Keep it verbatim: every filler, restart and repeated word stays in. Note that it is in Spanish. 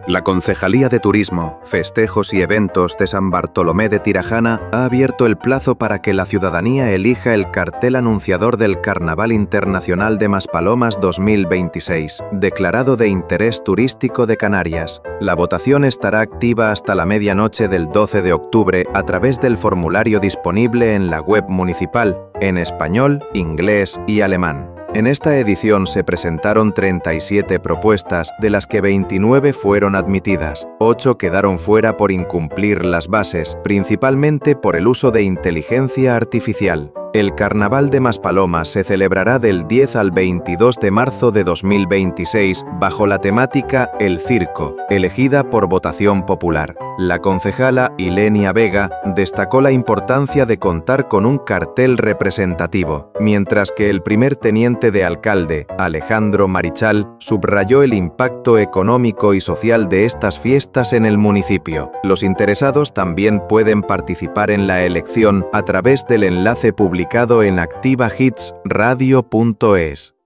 La Concejalía de Turismo, Festejos y Eventos de San Bartolomé de Tirajana ha abierto el plazo para que la ciudadanía elija el cartel anunciador del Carnaval Internacional de Maspalomas dos mil veintiséis, declarado de interés turístico de Canarias. La votación estará activa hasta la medianoche del doce de octubre a través del formulario disponible en la web municipal, en español, inglés y alemán. En esta edición se presentaron treinta y siete propuestas, de las que veintinueve fueron admitidas. ocho quedaron fuera por incumplir las bases, principalmente por el uso de inteligencia artificial. El Carnaval de Maspalomas se celebrará del diez al veintidós de marzo de dos mil veintiséis bajo la temática El Circo, elegida por votación popular. La concejala Ilenia Vega destacó la importancia de contar con un cartel representativo, mientras que el primer teniente de alcalde, Alejandro Marichal, subrayó el impacto económico y social de estas fiestas en el municipio. Los interesados también pueden participar en la elección a través del enlace publicado en activa hits radio punto es.